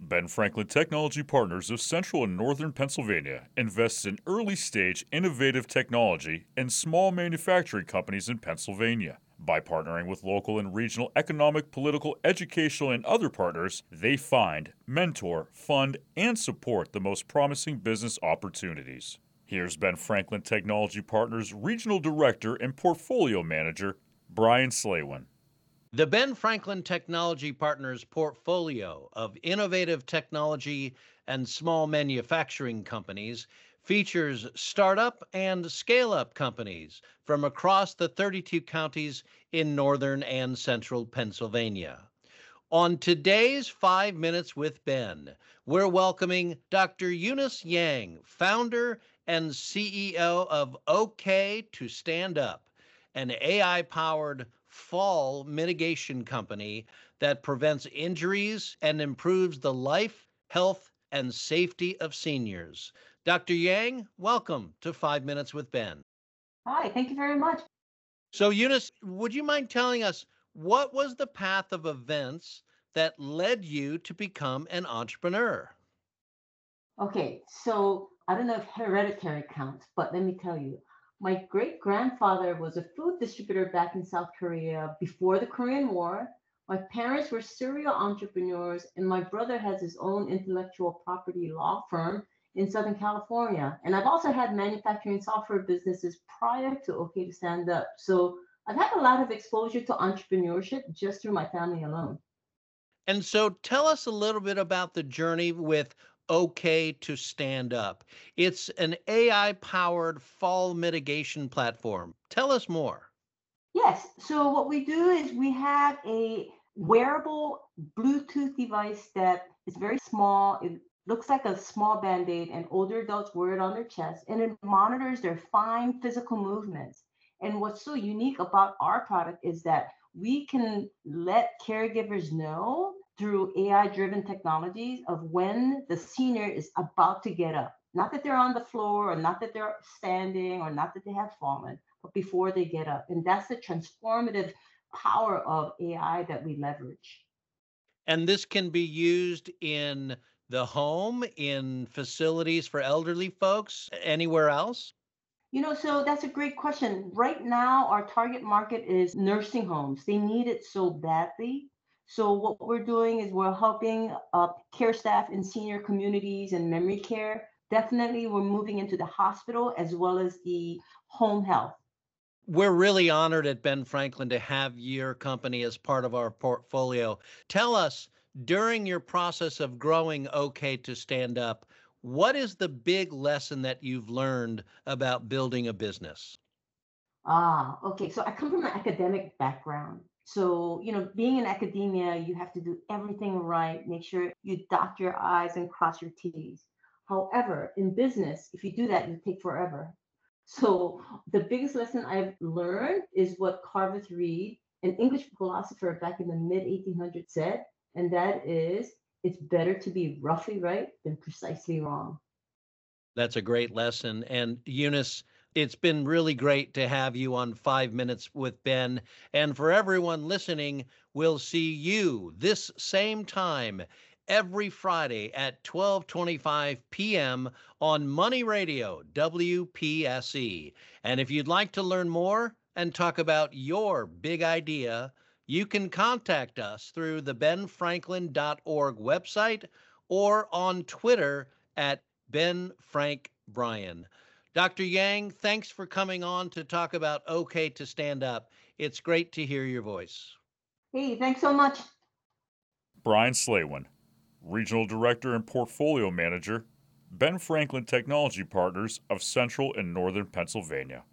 Ben Franklin Technology Partners of Central and Northern Pennsylvania invests in early-stage innovative technology and small manufacturing companies in Pennsylvania. By partnering with local and regional economic, political, educational, and other partners, they find, mentor, fund, and support the most promising business opportunities. Here's Ben Franklin Technology Partners Regional Director and Portfolio Manager, Brian Slaywin. The Ben Franklin Technology Partners portfolio of innovative technology and small manufacturing companies features startup and scale-up companies from across the 32 counties in northern and central Pennsylvania. On today's 5 Minutes with Ben, we're welcoming Dr. Eunice Yang, founder and CEO of OK to Stand Up, an AI-powered fall mitigation company that prevents injuries and improves the life, health, and safety of seniors. Dr. Yang, welcome to 5 Minutes with Ben. Hi, thank you very much. So, Eunice, would you mind telling us what was the path of events that led you to become an entrepreneur? Okay, so I don't know if hereditary counts, but let me tell you, my great grandfather was a food distributor back in South Korea before the Korean War. My parents were serial entrepreneurs, and my brother has his own intellectual property law firm in Southern California. And I've also had manufacturing software businesses prior to OK to Stand Up. So I've had a lot of exposure to entrepreneurship just through my family alone. And so tell us a little bit about the journey with OK to Stand Up. It's an AI powered fall mitigation platform. Tell us more. Yes. So what we do is we have a wearable Bluetooth device that is very small. It looks like a small Band-Aid, and older adults wear it on their chest, and it monitors their fine physical movements. And what's so unique about our product is that we can let caregivers know through AI-driven technologies of when the senior is about to get up. Not that they're on the floor, or not that they're standing, or not that they have fallen, but before they get up. And that's the transformative power of AI that we leverage. And this can be used in the home, in facilities for elderly folks, anywhere else? So that's a great question. Right now, our target market is nursing homes. They need it so badly. So what we're doing is we're helping care staff in senior communities and memory care. Definitely, we're moving into the hospital as well as the home health. We're really honored at Ben Franklin to have your company as part of our portfolio. Tell us, during your process of growing OK to Stand Up, what is the big lesson that you've learned about building a business? Okay. So I come from an academic background. So, being in academia, you have to do everything right, make sure you dot your I's and cross your T's. However, in business, if you do that, you take forever. So the biggest lesson I've learned is what Carveth Reed, an English philosopher back in the mid 1800s, said, and that is, it's better to be roughly right than precisely wrong. That's a great lesson. And Eunice, it's been really great to have you on 5 Minutes with Ben. And for everyone listening, we'll see you this same time every Friday at 12:25 p.m. on Money Radio, WPSE. And if you'd like to learn more and talk about your big idea, you can contact us through the benfranklin.org website or on Twitter at Ben Frank Bryan. Dr. Yang, thanks for coming on to talk about OK to Stand Up. It's great to hear your voice. Hey, thanks so much. Brian Slaywin, Regional Director and Portfolio Manager, Ben Franklin Technology Partners of Central and Northern Pennsylvania.